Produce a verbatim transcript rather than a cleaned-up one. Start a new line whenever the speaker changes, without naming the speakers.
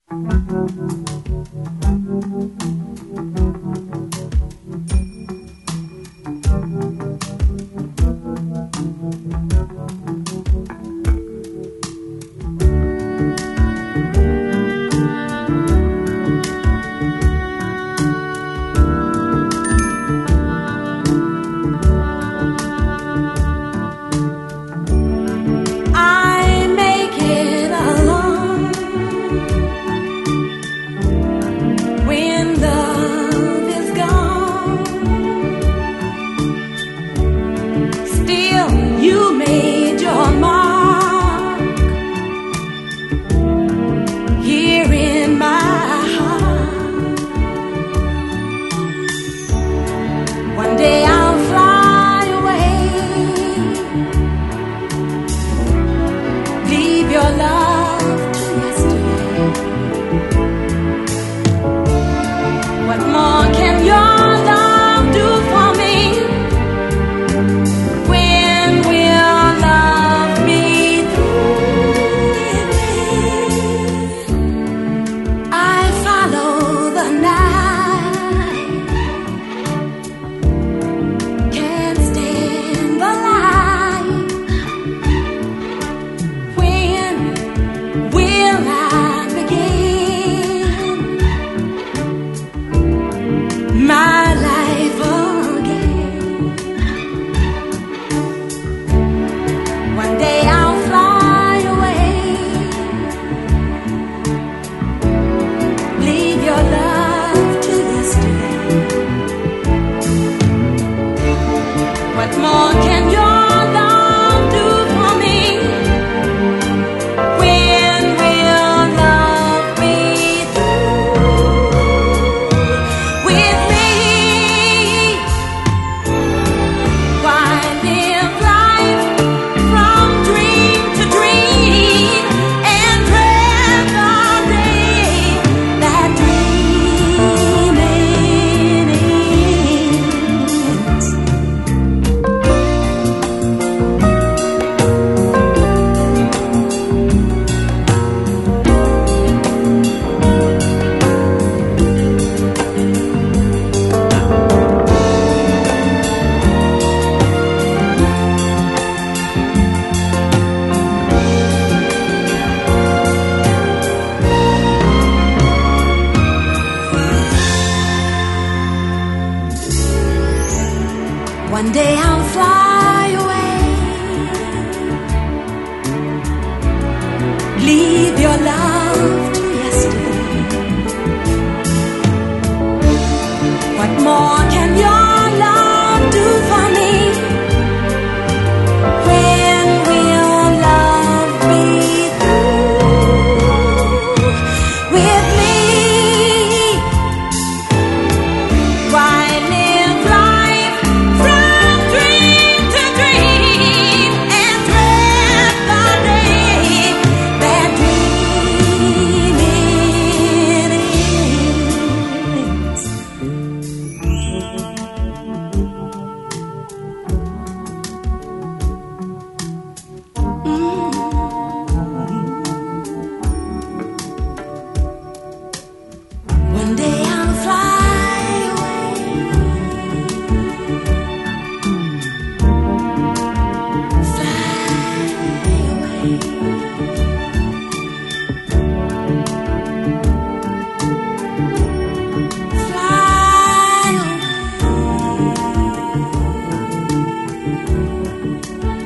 One day I'll fly away, leave your love to yesterday. What more can your love do for me? When will love be through with me? Why live life from dream to dream and dread the day that dreaming ends? One day I'll fly away, fly away, fly away.